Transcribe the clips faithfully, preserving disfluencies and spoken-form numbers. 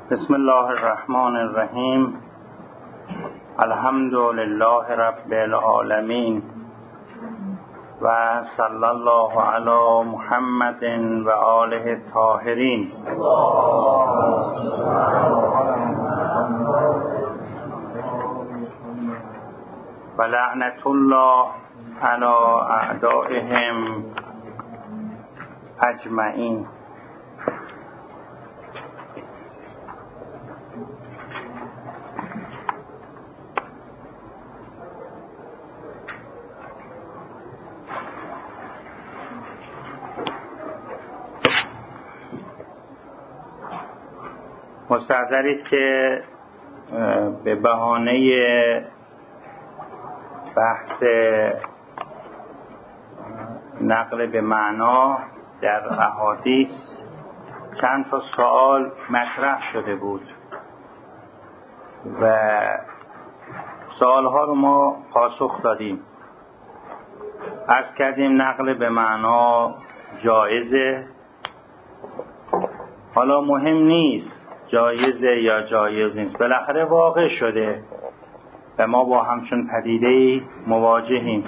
بسم الله الرحمن الرحیم. الحمد لله رب العالمین و صلی الله علی محمد و آله الطاهرین. و لعنت الله علی اعدائهم اجمعین. مستحضرید که به بهانه بحث نقل به معنا در احادیث چند تا سوال مطرح شده بود و سوالها رو ما پاسخ دادیم. عرض کردیم نقل به معنا جایزه، حالا مهم نیست جایزه یا جایز نیست، بالاخره واقع شده و ما با همچون پدیده‌ای مواجهیم.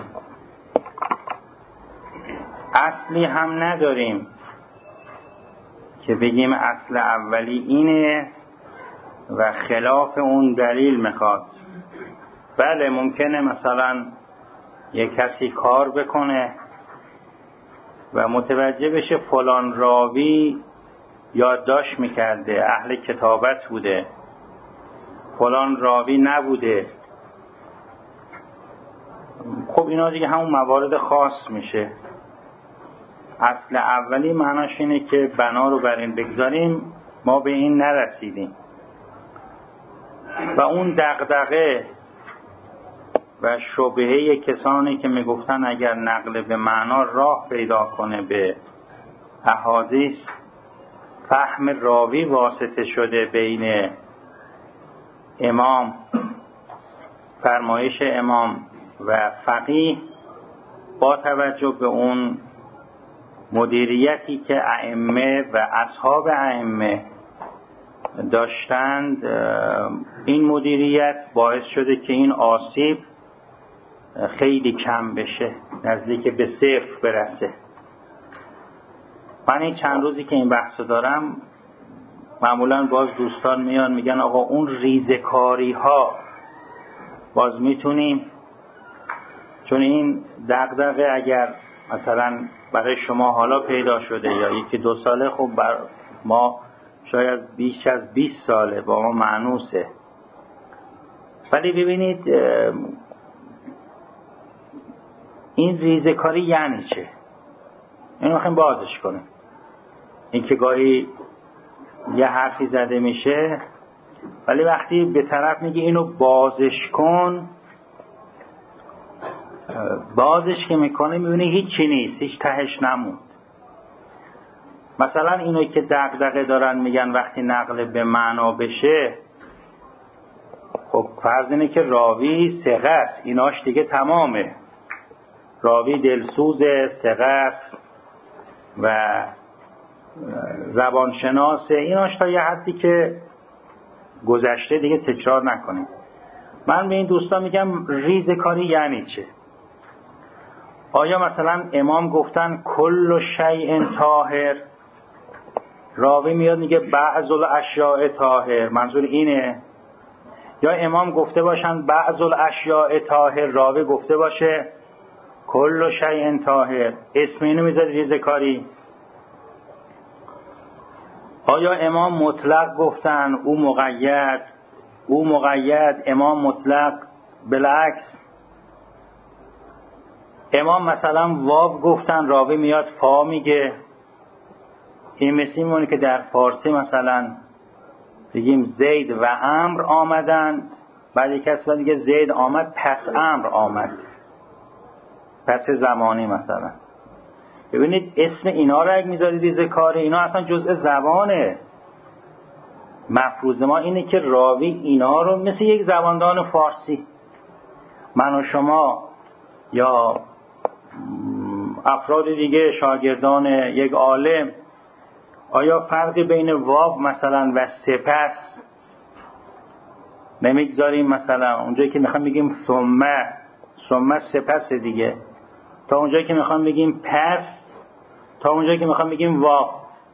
اصلی هم نداریم که بگیم اصل اولی اینه و خلاف اون دلیل میخواد. بله ممکنه مثلا یک کسی کار بکنه و متوجه بشه فلان راوی یادداشت میکرده، اهل کتابت بوده، فلان راوی نبوده. خب اینا دیگه همون موارد خاص میشه. اصل اولی معناش اینه که بنا رو بر این بگذاریم ما به این نرسیدیم و اون دغدغه و شبهه کسانی که میگفتن اگر نقل به معنا راه پیدا کنه به احادیث، فهم راوی واسطه شده بین امام، فرمایش امام و فقیه، با توجه به اون مدیریتی که ائمه و اصحاب ائمه داشتند، این مدیریت باعث شده که این آسیب خیلی کم بشه، نزدیک به صفر برسه. من این چند روزی که این بحثو دارم معمولا باز دوستان میان میگن آقا اون ریزکاری ها باز میتونیم، چون این دغدغه اگر مثلا برای شما حالا پیدا شده یا یکی دو ساله، خب بر ما شاید بیش از بیست ساله با ما مانوسه. ولی ببینید این ریزکاری یعنی چه؟ اینو میخوایم بازش کنیم. این که گاهی یه حرفی زده میشه ولی وقتی به طرف میگه اینو بازش کن، بازش که میکنه میبینه هیچی نیست، هیچ تهش نموند. مثلا اینو که دغدغه دارن میگن وقتی نقل به معنا بشه، خب فرض اینه که راوی ثقه است، ایناش دیگه تمامه، راوی دلسوز ثقه است و زبانشناسه، ایناش تا یه حدی که گذشته دیگه تکرار نکنیم. من به این دوستان میگم ریزکاری یعنی چه؟ آیا مثلا امام گفتن کل شیء طاهر، راوی میاد میگه بعض الاشیاء طاهر، منظور اینه؟ یا امام گفته باشن بعض الاشیاء طاهر، راوی گفته باشه کل شیء طاهر، اسم اینو میذاری ریزکاری؟ آیا امام مطلق گفتن او مقید، او مقید امام مطلق؟ بالعکس امام مثلا واو گفتن، راوی میاد فا میگه. این مثل میمونه که در فارسی مثلا بگیم زید و امر آمدن، بعد یک کسی دیگه زید آمد پس امر آمد، پس زمانی مثلا. ببینید اسم اینا رو اگه میذارید ریزکاری، اینا اصلا جزء زبانه. مفروض ما اینه که راوی اینا رو مثل یک زباندان فارسی، من و شما یا افراد دیگه شاگردان یک عالم، آیا فرقی بین واو مثلا و سپس نمیگذاریم؟ مثلا اونجایی که میخوام بگیم ثم، ثم سپس دیگه، تا اونجایی که میخوام بگیم پس، تا اونجایی که میخوام بگیم واو.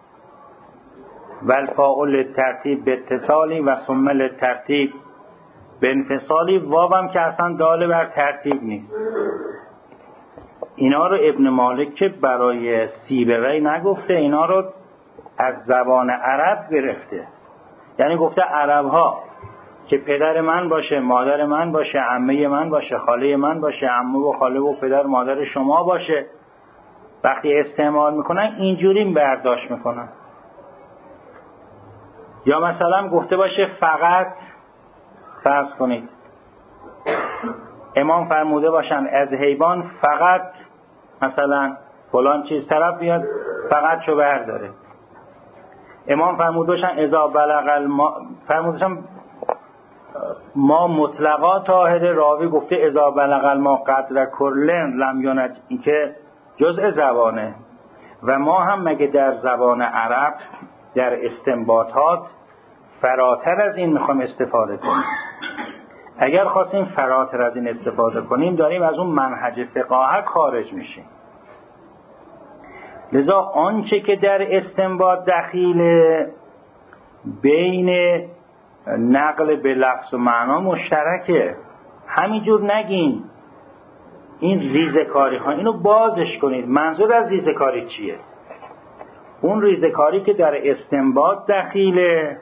والفاء للترتیب به اتصالی و ثم للترتیب به انفصالی. واو هم که اصلا داله بر ترتیب نیست. اینا رو ابن مالک که برای سیبوی نگفته، اینا رو از زبان عرب گرفته. یعنی گفته عرب ها که پدر من باشه، مادر من باشه، عمه من باشه، خاله من باشه، عمه و خاله و پدر مادر شما باشه، وقتی استعمال میکنن اینجوری برداشت میکنن. یا مثلا گفته باشه فقط، فرض کنید امام فرموده باشن از حیوان فقط مثلا فلان چیز طرف بیاد فقط چو برداره. امام فرموده باشن اذا بلغ الما، فرموده باشن ما مطلقا طاهر، راوی گفته اذا بلغ الما قدر کلن لم ینج، این که جزء زبانه. و ما هم مگه در زبان عرب در استنباطات فراتر از این میخوام استفاده کنیم؟ اگر خواستیم فراتر از این استفاده کنیم داریم از اون منهج فقاهت خارج میشیم. لذا آنچه که در استنباط دخیله بین نقل به لفظ و معنا مشترکه. همینجور نگین این ریزکاری ها، اینو بازش کنید. منظور از ریزکاری چیه؟ اون ریزکاری که در استنباط دخیله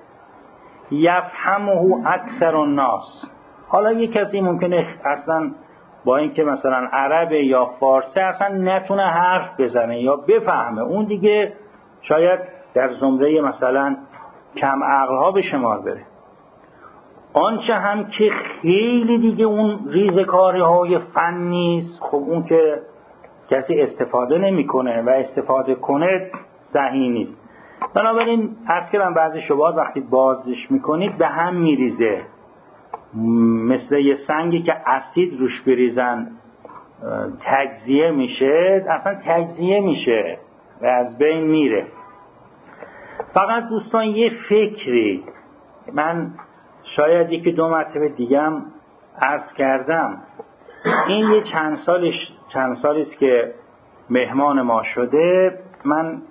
یفهمه اکثر الناس. حالا یک کسی ممکنه اصلا با اینکه مثلا عربه یا فارسی اصلا نتونه حرف بزنه یا بفهمه، اون دیگه شاید در زمره مثلا کم عقلها به شمار بره. آنچه هم که خیلی دیگه اون ریزکاری های فنی است، خب اون که کسی استفاده نمیکنه و استفاده کنه صحیح نیست. بنابراین عرض کردم بعضی شبهات وقتی بازش میکنید به هم میریزه، مثل یه سنگی که اسید روش بریزن تجزیه میشه، اصلا تجزیه میشه و از بین میره. فقط دوستان یه فکری، من شاید یکی دو مرتبه دیگم عرض کردم، این یه چند سالش چند سالی است که مهمان ما شده، من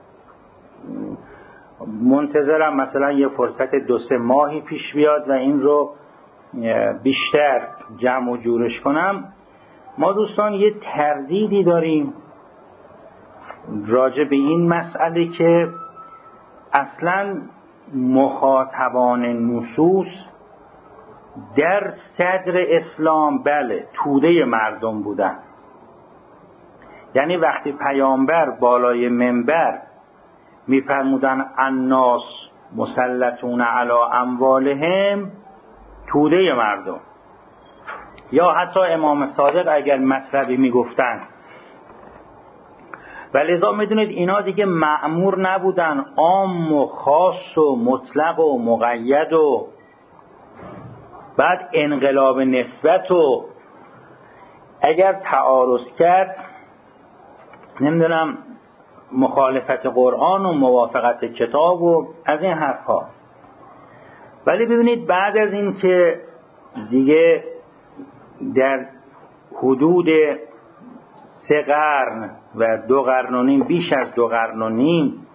منتظرم مثلا یه فرصت دو سه ماهی پیش بیاد و این رو بیشتر جمع و جورش کنم. ما دوستان یه تردیدی داریم راجع به این مسئله که اصلا مخاطبان نصوص در صدر اسلام بله توده مردم بودن. یعنی وقتی پیامبر بالای منبر میفرمودن الناس مسلطون علی اموالهم، توده مردم. یا حتی امام صادق اگر مطلبی میگفتن، و لذا میدونید اینا دیگه مأمور نبودن، عام و خاص و مطلق و مقید و بعد انقلاب نسبت و اگر تعارض کرد نمیدونم مخالفت قرآن و موافقت کتاب و از این حرفها. ولی ببینید بعد از این که دیگه در حدود سه قرن و دو قرن و نیم، بیش از دو قرن و نیم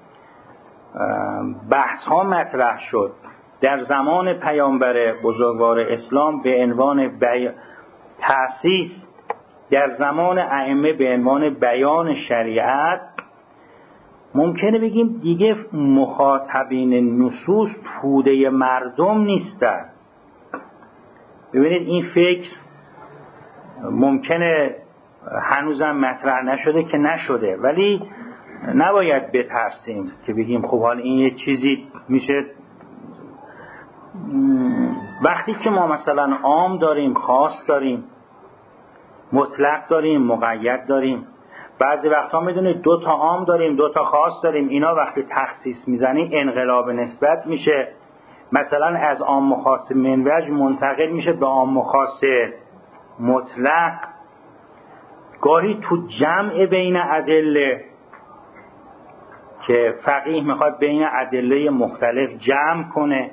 بحث ها مطرح شد در زمان پیامبر بزرگوار اسلام به عنوان بی... تأسیس در زمان ائمه به عنوان بیان شریعت، ممکنه بگیم دیگه مخاطبین نصوص توده مردم نیستن. ببینید این فکر ممکنه هنوزم مطرح نشده که نشده، ولی نباید بترسیم که بگیم خب حال این یه چیزی میشه. وقتی که ما مثلا عام داریم، خاص داریم، مطلق داریم، مقید داریم، بعضی وقتا میدونید دو تا عام داریم دو تا خاص داریم، اینا وقتی تخصیص میزنی انقلاب نسبت میشه. مثلا از عام و خاص منوج منتقل میشه به عام و خاص مطلق. گاهی تو جمع بین ادله که فقیه میخواد بین ادله مختلف جمع کنه.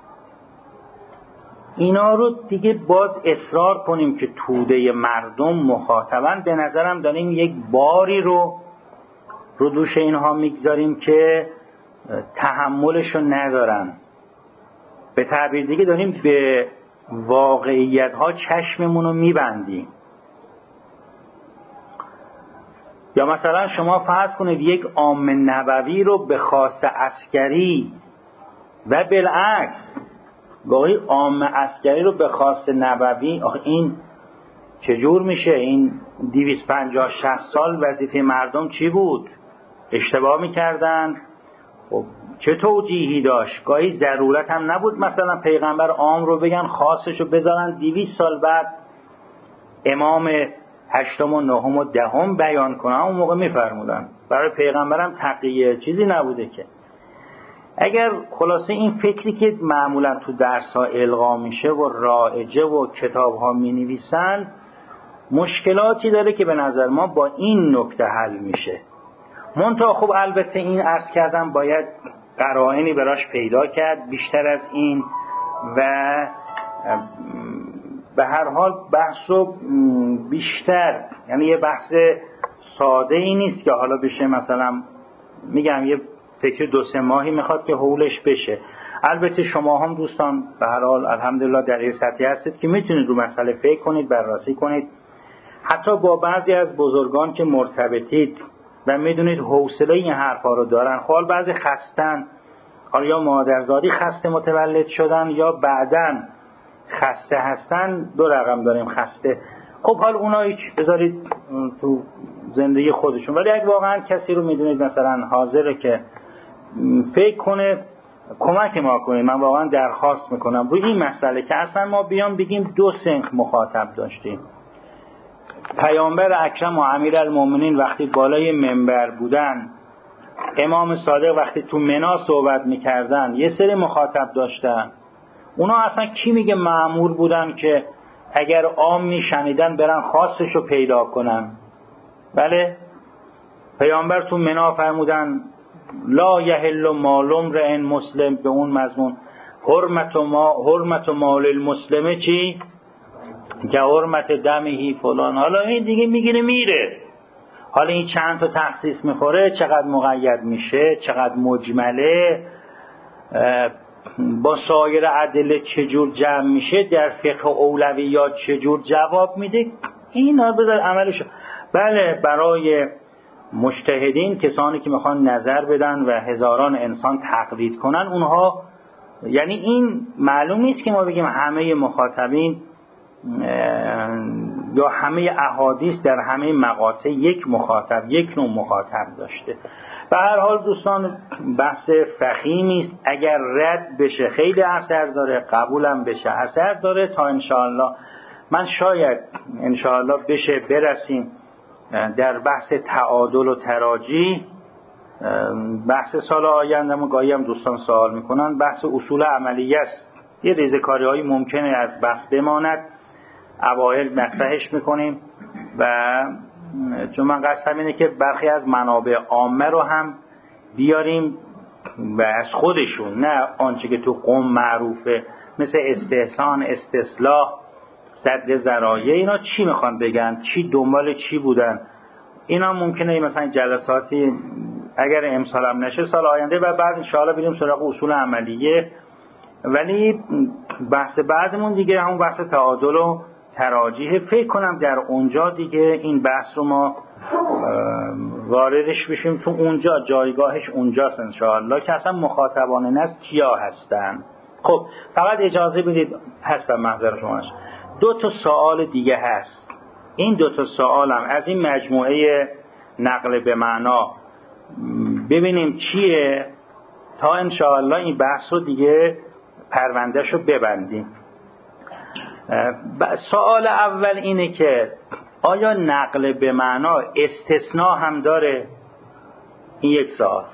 اینا رو دیگه باز اصرار کنیم که توده مردم مخاطبن، به نظرم داریم یک باری رو رو دوش اینها میگذاریم که تحملشو ندارن. به تعبیر دیگه داریم به واقعیت ها چشممون رو میبندیم. یا مثلا شما فرض کنید یک عام نبوی رو به خاص عسکری و بالعکس، گاهی عام عسکری رو به خاص نبوی. آخه این چجور میشه؟ این دویست و پنجاه شصت سال وظیفه مردم چی بود؟ اشتباه میکردن. خب چه توجیهی داشت؟ گاهی ضرورت هم نبود مثلا پیغمبر عام رو بگن خاصش رو بذارن دویست سال بعد امام هشتم و نهم و دهم بیان کنن. اون موقع میفرمودن. برای پیغمبرم تقیه چیزی نبوده که. اگر خلاصه این فکری که معمولا تو درس ها القا میشه و رایجه و کتاب ها می نویسن مشکلاتی داره که به نظر ما با این نکته حل میشه. منتها خب البته این عرض کردم باید قرائنی براش پیدا کرد بیشتر از این، و به هر حال بحثو بیشتر، یعنی یه بحث ساده ای نیست که حالا بشه مثلا میگم یه فکر دو سه ماهی میخواد که حولش بشه. البته شما هم دوستان به هر حال الحمدلله در این سطحی هستید که میتونید رو مسئله فکر کنید، بررسی کنید، حتی با بعضی از بزرگان که مرتبطید و میدونید حوصله این حرفا رو دارن. خب بعضی خستن، حالا یا مادرزادی خسته متولد شدن یا بعدن خسته هستن، دو رقم داریم خسته. خب حال اونا هیچ بذارید تو زندگی خودشون. ولی اگه واقعا کسی رو میدونید مثلا حاضره که فکر کنه کمک ما کنید، من واقعا درخواست میکنم روی این مسئله که اصلا ما بیام بگیم دو صنف مخاطب داشتیم. پیامبر اکرم و امیرالمومنین وقتی بالای منبر بودن، امام صادق وقتی تو منا صحبت میکردن یه سری مخاطب داشتن. اونا اصلا کی میگه مأمور بودن که اگر عام میشنیدن برن خاصشو پیدا کنن؟ بله، پیامبر تو منا فرمودن لا یحل مال امرئ مسلم، به اون مضمون حرمت ما حرمت مال المسلمه چی؟ که حرمت دمهی فلان. حالا این دیگه میگیره میره. حالا این چند تا تخصیص میخوره، چقدر مقید میشه، چقدر مجمله، با سایر ادله چجور جمع میشه، در فقه اولویات چجور جواب میده، اینا بذار عملشو. بله، برای مجتهدین، کسانی که میخوان نظر بدن و هزاران انسان تقلید کنن، اونها یعنی این معلوم نیست که ما بگیم همه مخاطبین یا همه احادیث در همه مقاطع یک مخاطب، یک نوع مخاطب داشته. به هر حال دوستان بحث فخیمی است. اگر رد بشه خیلی اثر داره، قبولم بشه اثر داره. تا انشاءالله من شاید انشاءالله بشه برسیم در بحث تعادل و تراجی. بحث سال آینده ما گاهی هم دوستان سوال میکنن، بحث اصول عملیه است. یه ریزکاری هایی ممکنه از بحث بماند، اوایل مطرحش میکنیم و چون من قصدم اینه که برخی از منابع عامه رو هم بیاریم و از خودشون، نه آنچه که تو قوم معروفه مثل استحسان، استصلاح، سد ذرایع، اینا چی میخوان بگن، چی دنبال چی بودن. اینا ممکنه مثلا جلساتی اگر امسال هم نشه سال آینده و بعد انشاءالله بریم سراغ اصول عملیه. ولی بحث بعدمون دیگه همون بحث تعادل و تراجیح. فکر کنم در اونجا دیگه این بحث رو ما واردش بشیم، تو اونجا جایگاهش اونجاست انشاءالله که اصلا مخاطبان نست کیا هستن. خب فقط اجازه بدید، هستم محضر شماش، دو تا سوال دیگه هست. این دو تا سوالم از این مجموعه نقل به معنا ببینیم چیه تا انشاءالله این بحث رو دیگه پروندهشو ببندیم. سوال اول اینه که آیا نقل به معنا استثناء هم داره؟ این یک سوال.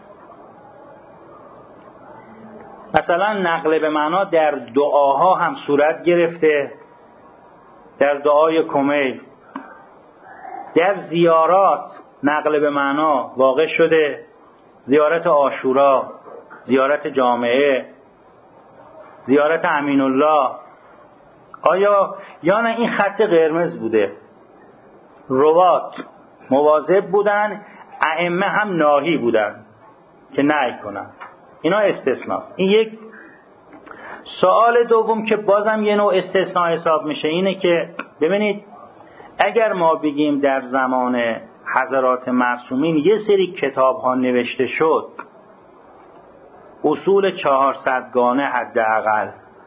مثلا نقل به معنا در دعاها هم صورت گرفته، در دعای کمیل، در زیارات نقل به معنا واقع شده، زیارت عاشورا، زیارت جامعه، زیارت امین الله. آیا یا نه این خط قرمز بوده؟ روات مواظب بودن، ائمه هم ناهی بودن که نهی کنن. اینا استثناست. این یک. سوال دوم که بازم یه نوع استثناء حساب میشه اینه که ببینید اگر ما بگیم در زمان حضرات معصومین یه سری کتاب ها نوشته شد، اصول چهارصدگانه حداقل،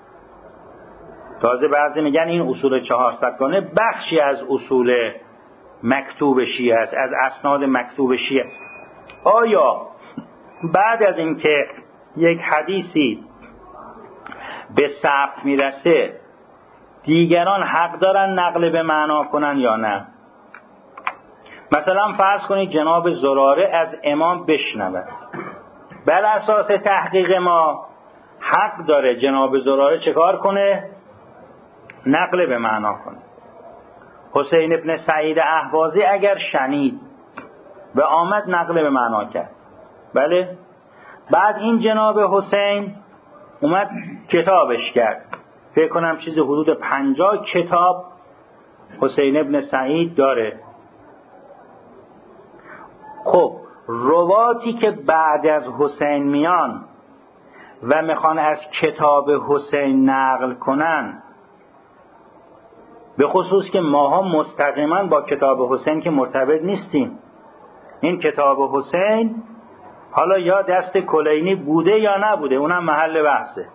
تازه بعضی میگن این اصول چهارصدگانه بخشی از اصول مکتوب شیعه است، از اسناد مکتوب شیعه است. آیا بعد از اینکه یک حدیثی به ثبت میرسه دیگران حق دارن نقل به معنا کنن یا نه؟ مثلا فرض کنید جناب زراره از امام بشنود، بر اساس تحقیق ما حق داره جناب زراره چه کار کنه؟ نقل به معنا کنه. حسین ابن سعید اهوازی اگر شنید و آمد نقل به معنا کرد، بله، بعد این جناب حسین اومد کتابش کرد، فکر کنم چیز حدود پنجاه کتاب حسین ابن سعید داره. خب رواتی که بعد از حسین میان و میخوان از کتاب حسین نقل کنن، به خصوص که ماها مستقیما با کتاب حسین که مرتبط نیستیم، این کتاب حسین حالا یا دست کلینی بوده یا نبوده، اونم محل بحثه.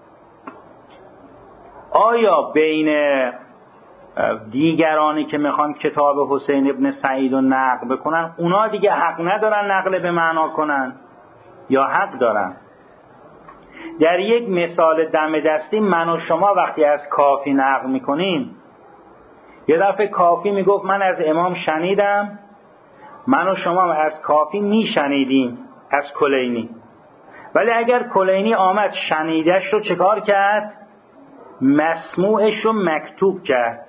آیا بین دیگرانی که میخوان کتاب حسین ابن سعید رو نقل بکنن اونا دیگه حق ندارن نقل به معنا کنن یا حق دارن؟ در یک مثال دم دستی من و شما وقتی از کافی نقل میکنیم، یه دفعه کافی میگفت من از امام شنیدم، من و شما از کافی میشنیدیم از کلینی، ولی اگر کلینی آمد شنیدش رو چکار کرد؟ مسموعش رو مکتوب کرد.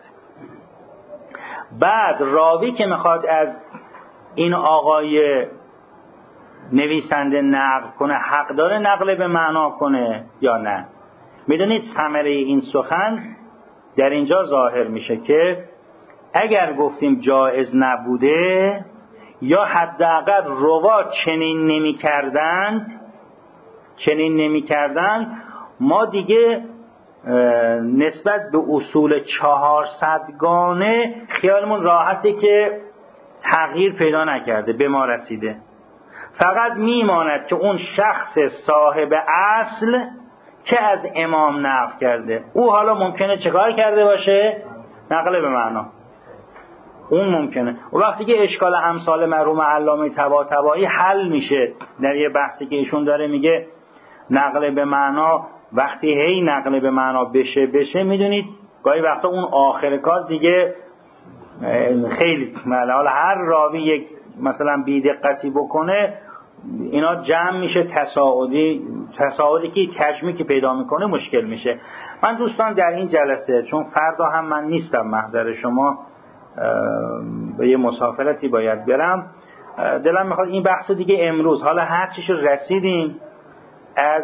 بعد راوی که میخواد از این آقای نویسنده نقل کنه حق داره نقل به معنا کنه یا نه؟ میدونید ثمره این سخن در اینجا ظاهر میشه که اگر گفتیم جایز نبوده یا حداقل روات چنین نمی کردند چنین نمی کردند ما دیگه نسبت به اصول چهارصدگانه خیالمون راحته که تغییر پیدا نکرده، به ما رسیده. فقط میماند که اون شخص صاحب اصل که از امام نقل کرده او حالا ممکنه چکار کرده باشه؟ نقل به معنا. اون ممکنه. و وقتی که اشکال امثال مرحوم علامه طباطبایی حل میشه در یه بحثی که ایشون داره میگه نقل به معنا، وقتی هی نقل به معنا بشه بشه میدونید گاهی وقتا اون آخر کار دیگه خیلی حالا هر راوی یک مثلا بی‌دقتی بکنه اینا جمع میشه، تصاعدی تصاعدی که تجمی که پیدا میکنه مشکل میشه. من دوستان در این جلسه چون فردا هم من نیستم محضر شما، به یه مسافرتی باید برم، دلم میخواد این بحث دیگه امروز حالا هر چیشو رسیدیم از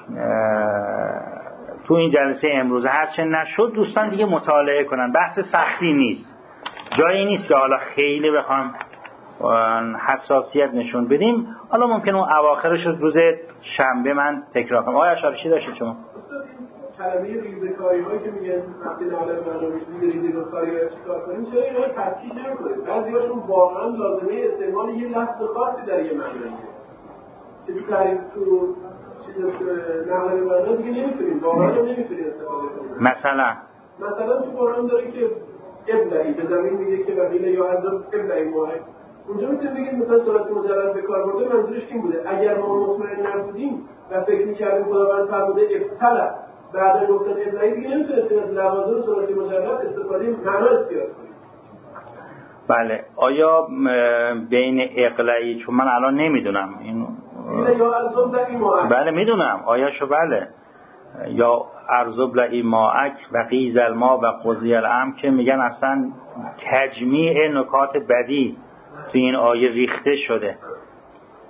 تو این جلسه امروز هرچه نشد دوستان دیگه مطالعه کنن. بحث سختی نیست، جایی نیست که حالا خیلی بخوام حساسیت نشون بدیم. حالا ممکنه اون اواخرش روز شنبه من تکرار کنم. آیا اشاره چی داشتید شما؟ کلمه ریزه‌کاری هایی که میگن وقتی نهال برنامه‌ریزی میگه ریزه‌کاری ها چیکار کنیم، چرا اینا رو تفکیک نمی‌کنید؟ بعضی‌هاشون واقعا لازمه استعمال یه لفظ خاصی در یه معنیه که تو تعریف تو چیز نهال برنامه دیگه نمی‌تونیم، واقعا نمی‌تونیم استفاده کنیم. مثلا مثلا تو قرآن داره که ابلعی به زمین میگه که وقیل یا عذاب ابلعی ماه، اونجا میتونیم بگیم مثلا صورت مجرد به کار برده منظورش این بوده اگر ما مطمئن نبودیم و فکر می‌کردیم خداوند فرموده ابتلا، بعد گفتن ابلعی دیگه نمیتونستیم از لوازم صورت مجرد استفاده معنا اختیار کنیم. بله. آیا بین اقلعی، چون من الان نمیدونم این یا عذاب لعی ماعک، بله میدونم آیاشو، بله، یا ارزب لعی ماعک و قیز الماء و قضی الامر که میگن اصلا تجمیع نکات بدی تو این آیه ریخته شده.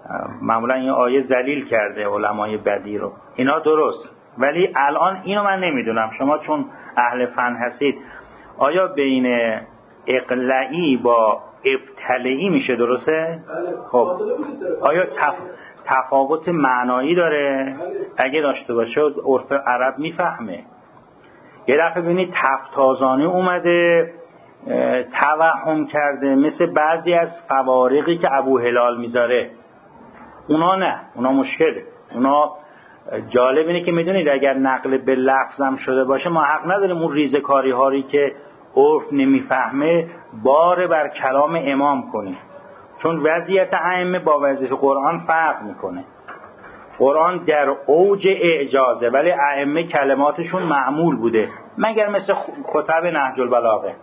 معمولا این آیه ذلیل کرده علمای بدی رو، اینا درست، ولی الان اینو من نمیدونم، شما چون اهل فن هستید، آیا بین اقلعی با ابتلعی میشه درسته؟ خب آیا تف... تفاوت معنایی داره؟ اگه داشته باشه عرف عرب میفهمه. یه دفعه ببینید تفتازانه اومده توهم کرده مثل بعضی از فوارقی که ابو هلال میذاره، اونا نه، اونا مشکله. اونا جالب اینه که میدونید اگر نقل به لفظم شده باشه ما حق نداریم اون ریزکاری هایی که عرف نمیفهمه بار بر کلام امام کنیم، چون وضعیت ائمه با وضعیت قرآن فرق میکنه. قرآن در اوج اعجازه ولی ائمه کلماتشون معمول بوده، مگر مثل خطب نهج البلاغه.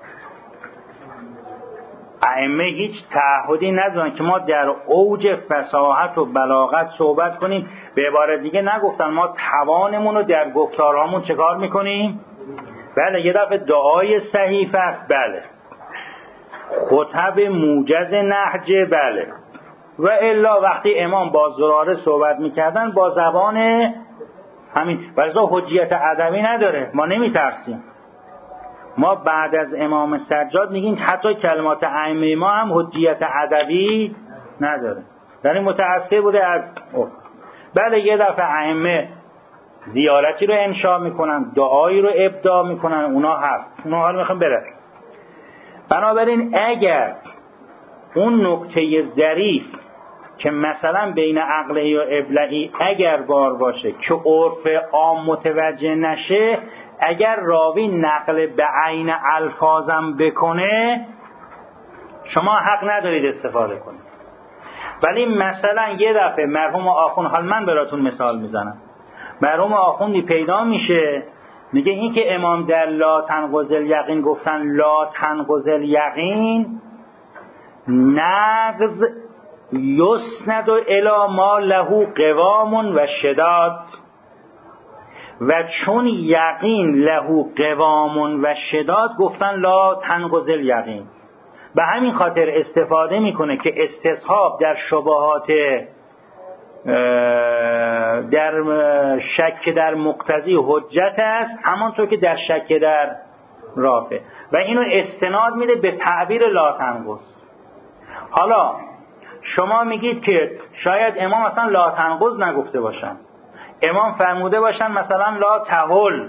ائمه هیچ تعهدی ندارن که ما در اوج فصاحت و بلاغت صحبت کنیم. به عبارت دیگه نگفتن ما توانمون رو در گفتارهامون چکار میکنیم؟ بله. یه دفعه دعای صحیفه است، بله. خطب موجز نهجه، بله. و الا وقتی امام با زراره صحبت میکردن با زبان همین، ولی حجیت ادبی نداره، ما نمیترسیم. ما بعد از امام سجاد میگیم حتی کلمات ائمه ما هم حجیت ادبی نداره، یعنی متأثر بوده از اوه. بله یه دفعه ائمه زیارتی رو انشا میکنن، دعایی رو ابداع میکنن، اونا هست، اونا حال میخوام برسن. بنابراین اگر اون نکته ظریف که مثلا بین عقلی و ابلعی اگر بار باشه که عرف عام متوجه نشه، اگر راوی نقل به عین الفاظم بکنه شما حق ندارید استفاده کنید. ولی مثلا یه دفعه مرحوم آخوند، حال من براتون مثال میزنم، مرحوم آخوندی پیدا میشه میگه این که امام در لا تنقض الیقین گفتن لا تنقض الیقین نقض یسند الی ما له قوام و شداد، و چون یقین له قوام و شداد گفتن لا تنقض الیقین. به همین خاطر استفاده میکنه که استصحاب در شبهات در شک در مقتضی حجت است، همانطور که در شک در رافع، و اینو استناد میده به تعبیر لا تنقض. حالا شما میگید که شاید امام اصلا لا تنقض نگفته باشن، امام فرموده باشن مثلا لا تحل،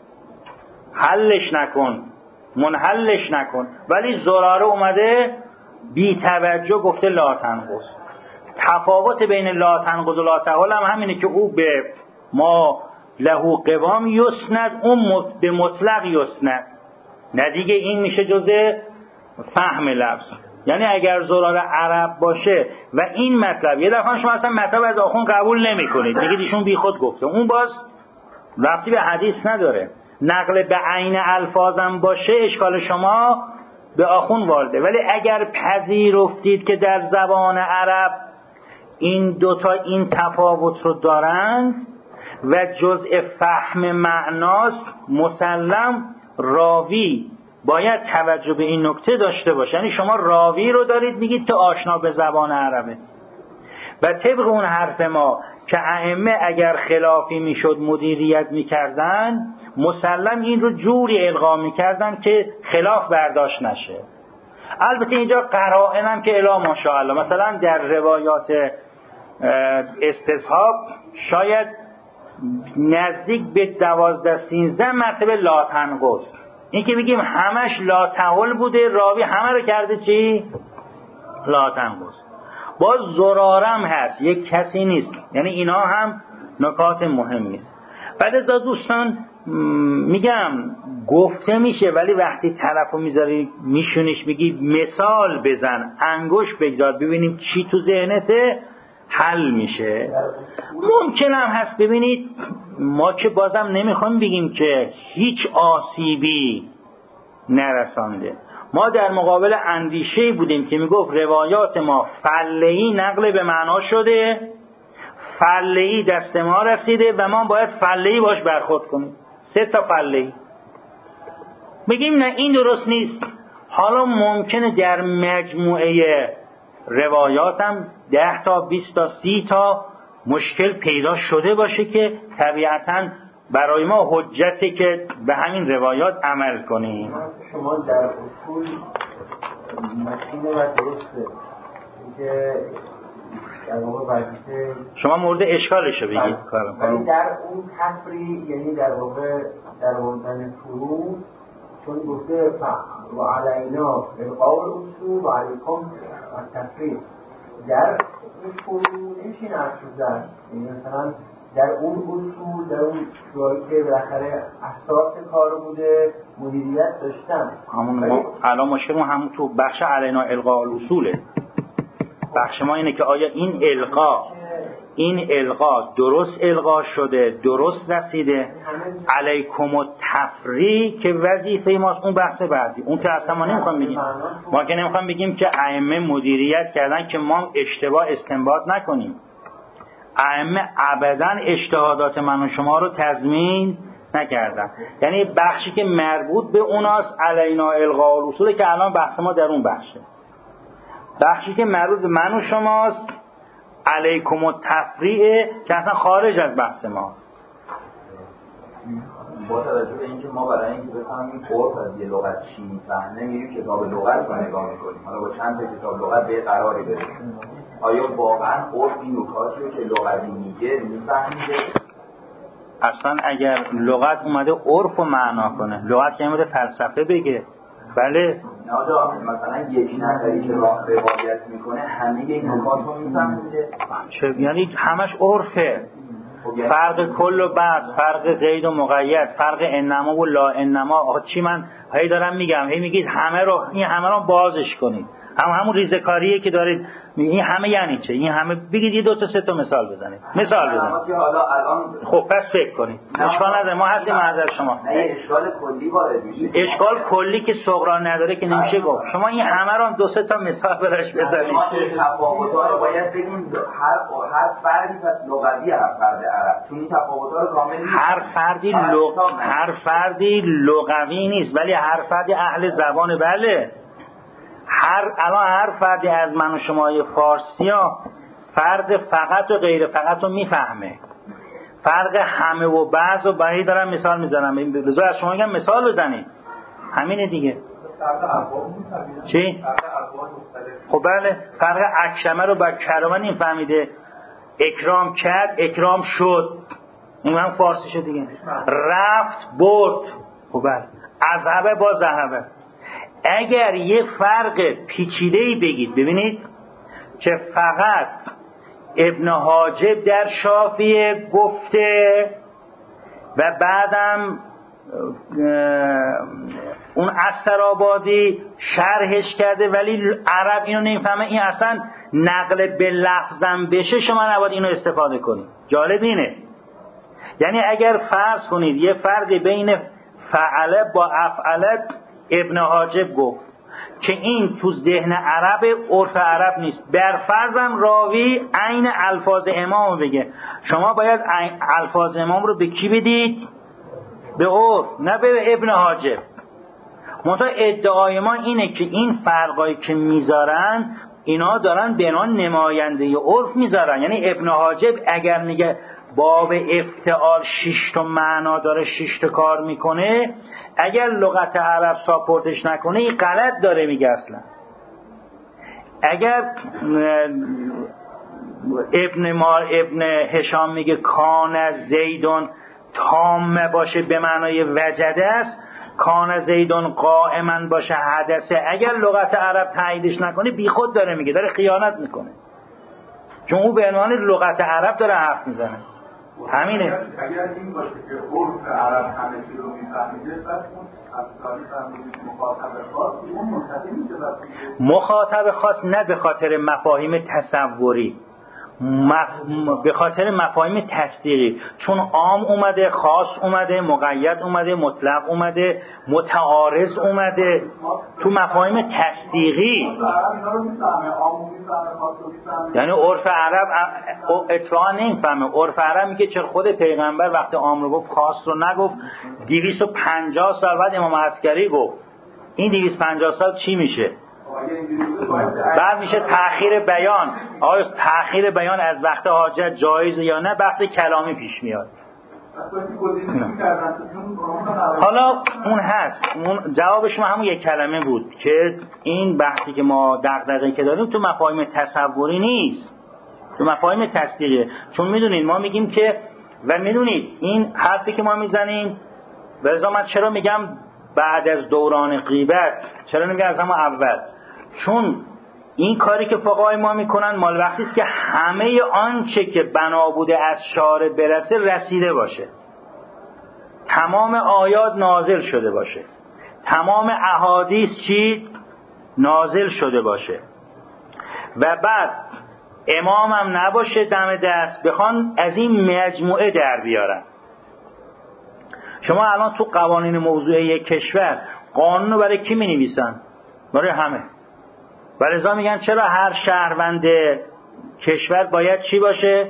حلش نکن، منحلش نکن، ولی زراره اومده بی توجه گفته لا تنقض. تفاوت بین لا تنقض و لا تحل هم همینه که او به ما له قوام یسند، اون به مطلق یسند، نه دیگه این میشه جزء فهم لفظ. یعنی اگر زرار عرب باشه و این مطلب یه دفعه شما اصلا مطلب از آخوند قبول نمی کنید، میگید ایشون بی خود گفته، اون باز ربطی به حدیث نداره. نقل به عین الفاظم باشه اشکال شما به آخوند وارده. ولی اگر پذیرفتید که در زبان عرب این دوتا این تفاوت رو دارند و جزء فهم معناست، مسلم راوی باید توجه به این نکته داشته باشه. یعنی شما راوی رو دارید میگید که آشنا به زبان عربه، و طبق اون حرف ما که ائمه اگر خلافی میشد مدیریت میکردن، مسلم این رو جوری القا میکردن که خلاف برداشت نشه. البته اینجا قرائن هم که الا ماشاءالله، مثلا در روایات استصحاب شاید نزدیک به دوازده سینزده مرتبه لا تنقض. این که میگیم همش لا تحل بوده، راوی همه رو کرده چی؟ لا تنقض. باز زرارم هست، یک کسی نیست. یعنی اینا هم نکات مهمی است. بعد از دوستان میگم گفته میشه، ولی وقتی طرفو میذاری میشونیش میگی مثال بزن، انگوش بگذار ببینیم چی تو ذهنته، حل میشه. ممکن هم هست ببینید ما که بازم نمیخوایم بگیم که هیچ آسیبی نرسانده. ما در مقابل اندیشه‌ای بودیم که میگفت روایات ما فله‌ای نقل به معنا شده، فله‌ای دست ما رسیده و ما باید فله‌ای باش برخورد کنیم. سه تا فله‌ای. میگیم نه این درست نیست. حالا ممکنه در مجموعه روایاتم ده تا بیست تا سی تا مشکل پیدا شده باشه که طبیعتاً برای ما حجته که به همین روایات عمل کنیم. شما در اصول متین و درسته که در واقع وظیفه شما مورد اشکالشو بگید کارم. ولی در اون تفریع یعنی در واقع در آوردن فروع چون گفته و علینا القاء الاصول و علیکم التفریع در این فروع نمیشه نفس زد. یعنی مثلا در اون اصول در اون جایی که بالاخره اساس کار بوده مدیریت داشتن همون ما الان مشکلمون همون تو بخش علینا القاء الاصوله. بخش ما اینه که آیا این القا این القا درست القا شده، درست رسیده، علیکم التفریع که وظیفه ماست. اون بحث بعدی، اون که اصلا ما نمیخوام بگیم ما که نمیخوام بگیم که ائمه مدیریت کردن که ما اشتباه استنباط نکنیم. ائمه ابداً اجتهادات من و شما رو تضمین نکردن. یعنی بخشی که مربوط به اوناست علینا القاء الاصول که الان بحث ما در اون بخشه. بخشی که مربوط به من و شماست علیکم التفریع که اصلا خارج از بحث ماست. با توجه به اینکه ما برای اینکه بفهمیم عرف از یه لغت چی میفهمه میریم کتاب لغت رو نگاه میکنیم. حالا با چند تا کتاب لغت به قراری برسیم. آیا واقعا عرف این نکاتی رو که لغوی میگه میفهمیده؟ اصلا اگر لغت اومده عرف رو معنا کنه، لغت که اومده فلسفه بگه، بله ناجا مثلا یک نفری که راه روایت میکنه همه این نکات رو میفهمیده؟ چه یعنی همش عرفه. فرق کل و بعض، فرق قید و مقید، فرق انما و لا انما. آخه چی من هی دارم میگم، هی میگید همه رو این همه رو بازش کنید. هم همون ریزکاریه که دارید. این همه یعنی چه؟ این همه بگید یه دو تا سه تا مثال بزنید. مثال بزنید. حالا الان خب پس فکر کنید. اشکال نداره، ما هستیم معذر شما. نه اشکال کلی وارد میشه. اشکال کلی که صغرا نداره که نمیشه گفت. شما این همه رو دو سه تا مثال براش بزنید. ما تفاوت‌ها رو باید بگیم هر هر فردی پس لغوی هر فرد عرب. چون این تفاوت‌ها رو کامل هر فردی لغ هر فردی لغوی نیست ولی هر فردی اهل زبان. بله. هر الان هر فردی از من و شمای فارسی ها فرد فقط و غیر فقط رو میفهمه. فرق همه و بعض و برای دارم مثال میزنم. بذار از شما میگم مثال بزنید. همینه دیگه. چی؟ خب بله. فرق اکشمه رو با کرامه نمیفهمیده. اکرام کرد اکرام شد. این هم فارسی شد دیگه. رفت برد. خب بله. اذهبه با ذهبه. اگر یه فرق پیچیده‌ای بگید ببینید که فقط ابن حاجب در شافیه گفته و بعدم اون استرآبادی شرحش کرده ولی عرب اینو نمیفهمه، این اصلا نقل به لفظم بشه شما نباید اینو استفاده کنید. جالب اینه. یعنی اگر فرض کنید یه فرقی بین فعله با افعله ابن حاجب گفت که این تو ذهن عرب عرف عرب نیست، بر فرضم راوی عین الفاظ امام بگه، شما باید الفاظ امام رو به کی بدید؟ به عرف، نه به ابن حاجب. منتها ادعای ما اینه که این فرقایی که میذارن اینا دارن بنا نماینده عرف میذارن. یعنی ابن حاجب اگر میگه باب افتعال شش تا معنا داره، شش تا کار میکنه، اگر لغت عرب ساپورتش نکنه این غلط داره میگه. اصلا اگر ابن مار ابن هشام میگه کان زیدون تام باشه به معنای وجده است، کان زیدون قائما باشه حدثه، اگر لغت عرب تاییدش نکنه بی خود داره میگه، داره خیانت میکنه، چون او به عنوان لغت عرب داره حرف میزنه. همینه. اگر این باشه که عرف عرب همه چی رو میفهمیده، پس اون افساری فهمیده مخاطب خاص اون منتظر میشه. مخاطب خاص نه به خاطر مفاهیم تصوری، مف... به خاطر مفاهیم تصدیقی، چون عام اومده، خاص اومده، مقید اومده، مطلق اومده، متعارض اومده، تو مفاهیم تصدیقی. یعنی عرف عرب اتفاقا نمیفهمه. عرف عرب میگه چرا خود پیغمبر وقتی عام رو گفت خاص رو نگفت. دویست و پنجاه سال بعد امام عسکری گفت این دویست و پنجاه سال چی میشه؟ بعد میشه تأخیر بیان. آیا تأخیر بیان از وقت حاجت جایزه یا نه؟ بحث کلامی پیش میاد. حالا اون هست، اون جواب شما همون یک کلمه بود که این بحثی که ما دغدغه که داریم تو مفاهیم تصوری نیست، تو مفاهیم تصدیقه. چون میدونید ما میگیم که و میدونید این حرفی که ما میزنیم، لذا من چرا میگم بعد از دوران غیبت، چرا نمیگم از همون اول؟ چون این کاری که فقهای ما میکنن مال وقتی است که همه آنچه که بنا بوده از شارع برسه رسیده باشه، تمام آیات نازل شده باشه، تمام احادیث چی نازل شده باشه و بعد امام هم نباشه دم دست بخوان از این مجموعه در بیارن. شما الان تو قوانین موضوعی یک کشور قانون رو برای کی می نویسن؟ برای همه. ولذا میگن چرا هر شهروند کشور باید چی باشه؟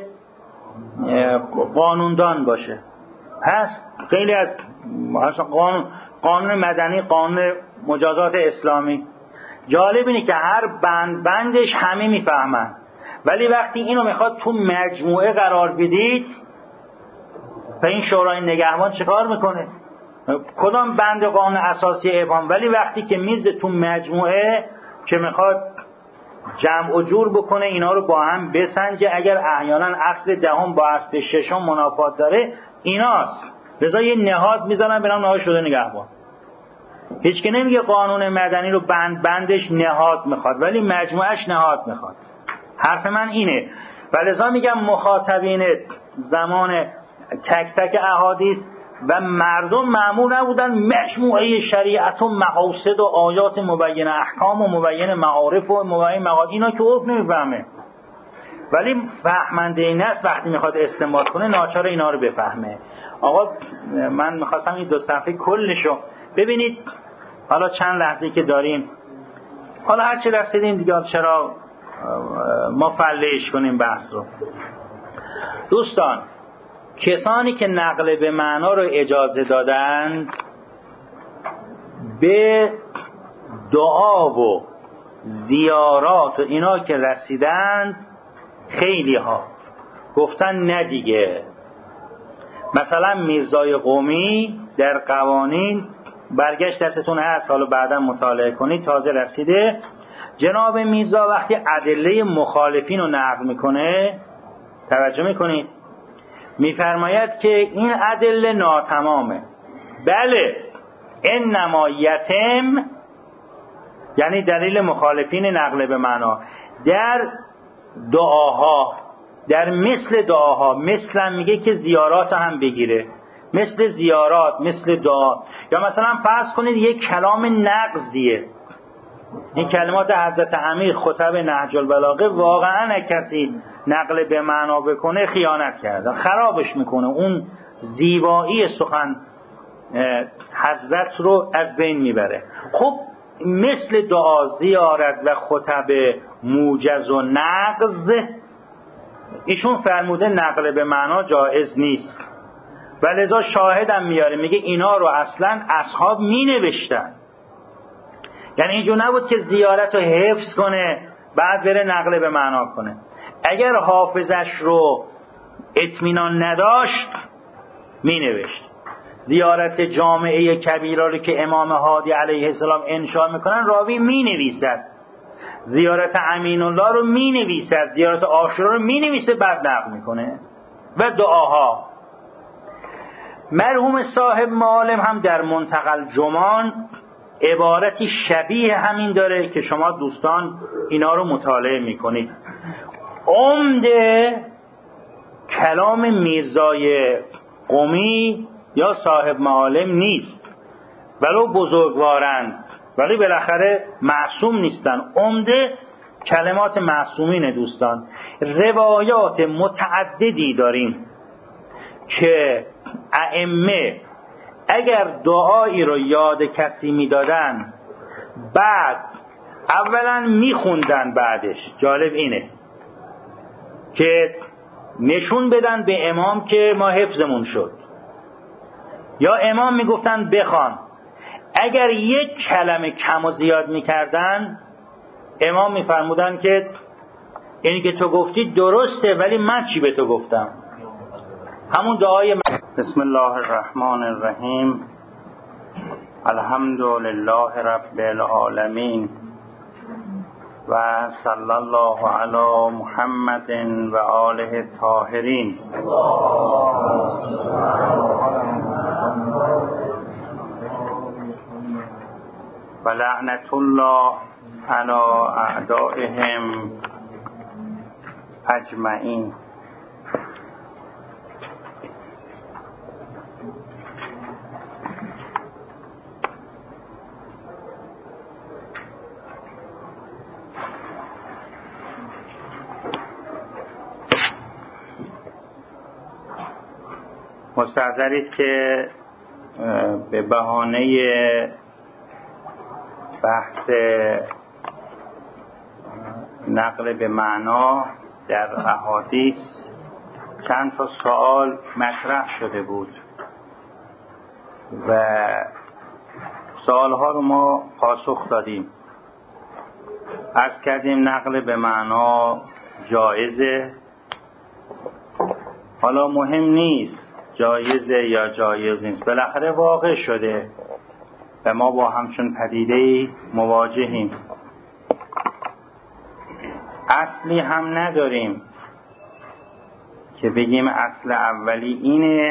قانوندان باشه. هست خیلی از قانون قانون مدنی، قانون مجازات اسلامی. جالب اینه که هر بند بندش همه میفهمن، ولی وقتی اینو میخواد تو مجموعه قرار بدید، و این شورای نگهبان چه کار میکنه؟ کدام بند قانون اساسی ابهام؟ ولی وقتی که میز تو مجموعه که میخواد جمع و جور بکنه اینا رو با هم بسنجه، اگر احیانا اصل دهم با اصل ششم منافات داره ایناست، لذا یه نهاد میذارن به نام نهاد شورای نگهبان. هیچ که نمیگه قانون مدنی رو بند بندش نهاد میخواد، ولی مجموعش نهاد میخواد. حرف من اینه. ولذا میگم مخاطبین زمان تک تک احادیث و مردم معمول نبودن مجموعه شریعت و مقاصد و آیات مبین احکام و مبین معارف و مبین مقاصد، اینا که عرف نمیفهمه، ولی فهمنده این است وقتی میخواد استنباط کنه ناچار اینا رو بفهمه. آقا من میخواستم این دو صفحه کلشو ببینید، حالا چند لحظه که داریم، حالا هر چی رسیدیم دیگه چرا ما فلهش کنیم بحث رو. دوستان، کسانی که نقل به معنا رو اجازه دادند به دعا و زیارات و اینا که رسیدند خیلی ها گفتن نه دیگه. مثلا میرزای قمی در قوانین برگشت دستتون هست، حالا بعدا مطالعه کنید، تازه رسیده. جناب میرزا وقتی ادله مخالفین رو نقل میکنه، توجه میکنید، میفرماید که این ادله ناتمامه. بله، انما یتم یعنی دلیل مخالفین نقل به معنا در دعاها، در مثل دعاها، مثلا میگه که زیارات هم بگیره، مثل زیارات، مثل دعا. یا مثلا فرض کنید یک کلام نقضیه، این کلمات حضرت امیر خطب نهج البلاغه، واقعا کسی نقل به معنا بکنه خیانت کرده، خرابش میکنه، اون زیبایی سخن حضرت رو از بین میبره. خب مثل دعا، زیارت و خطب موجز و نقض، ایشون فرموده نقل به معنا جایز نیست و لذا شاهدم میاره، میگه اینا رو اصلا اصحاب مینوشتن. یعنی اینجور نبود که زیارت رو حفظ کنه بعد بره نقل به معنا کنه. اگر حافظش رو اطمینان نداشت مینوشت. زیارت جامعه کبیره رو که امام هادی علیه السلام انشا میکنن راوی مینویسد، زیارت امین الله رو مینویسد، زیارت عاشورا رو مینویسه بعد نقل میکنه. و دعاها، مرحوم صاحب معالم هم در منتقى الجمان عبارتی شبیه همین داره که شما دوستان اینا رو مطالعه میکنید. عمده کلام میرزای قمی یا صاحب معالم نیست، ولو بزرگوارند، ولی بالاخره معصوم نیستن. عمده کلمات معصومین دوستان. روایات متعددی داریم که ائمه اگر دعایی رو یاد کسی میدادن بعد اولا میخوندن، بعدش جالب اینه که نشون بدن به امام که ما حفظمون شد، یا امام میگفتن بخوان. اگر یک کلمه کم و زیاد میکردن امام میفرمودن که اینی که تو گفتی درسته، ولی من چی به تو گفتم؟ همون دعای من. بسم الله الرحمن الرحیم. الحمد لله رب العالمین و صلی الله علی محمد و آله الطاهرین. و لعنت الله علی اعدائهم اجمعین. مستحضرید که به بهانه بحث نقل به معنا در احادیث چند تا سوال مطرح شده بود و سوالها رو ما پاسخ دادیم. عرض کردیم نقل به معنا جایزه، حالا مهم نیست جایزه یا جایز نیست، بالاخره واقع شده و ما با همچون پدیده‌ای مواجهیم. اصلی هم نداریم که بگیم اصل اولی اینه